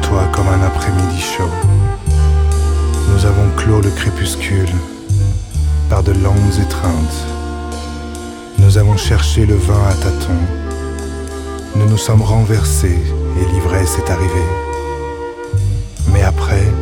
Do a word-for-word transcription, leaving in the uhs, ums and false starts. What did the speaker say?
toi comme un après-midi chaud. Nous avons clos le crépuscule par de longues étreintes. Nous avons cherché le vin à tâtons. Nous nous sommes renversés et l'ivresse est arrivée. Mais après,